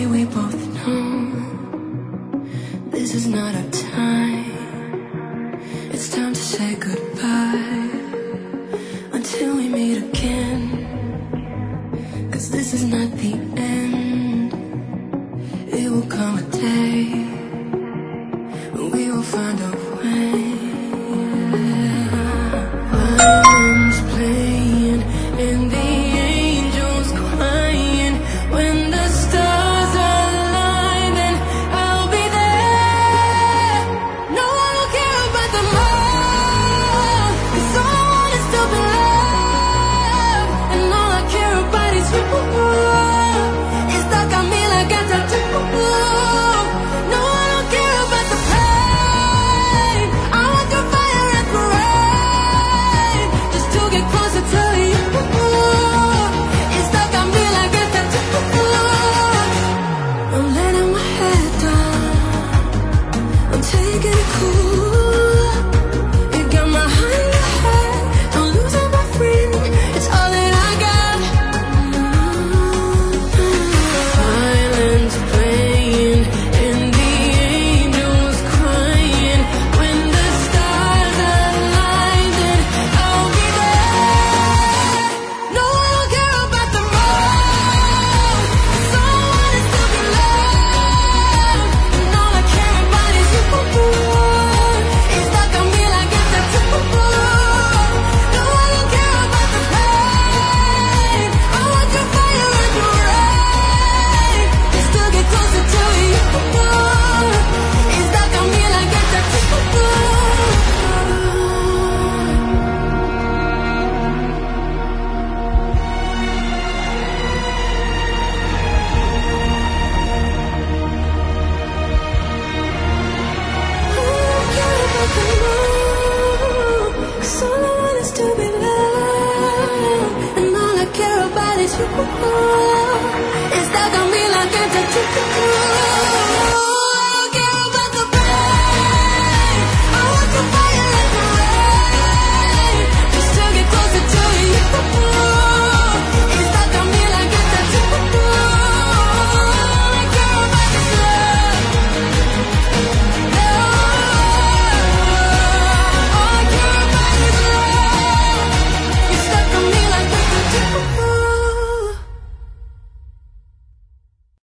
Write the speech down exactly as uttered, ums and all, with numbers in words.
we both know this is not our time. It's time to say goodbye until we meet again. 'Cause this is not the end. It will come a day when we will find a way. Violins playing and the angels crying. When the stars align, then I'll be there. No, I don't care about the love, 'cause all I want is to be loved. And all I care about is you. It's stuck on me like a tattoo. No, I don't care about the pain. I want the fire and parade, just to get closer to you. It's stuck on me like a tattoo. I'm letting my head down, I'm taking it cool. You got my heart in your head, don't lose it, my friend. It's all that I got. Violins playing and the angels crying. When the stars align, then I'll be there. No, I don't care about the road, 'cause all I want is to be loved. And all I care about is you. It's stuck on me like a tattoo. No, I don't care about the pain. I want your fire and your rain, just to get closer to you. It's stuck on me like a tattoo. Cause all I want is to be loved, and all I care about is you. It's stuck on me like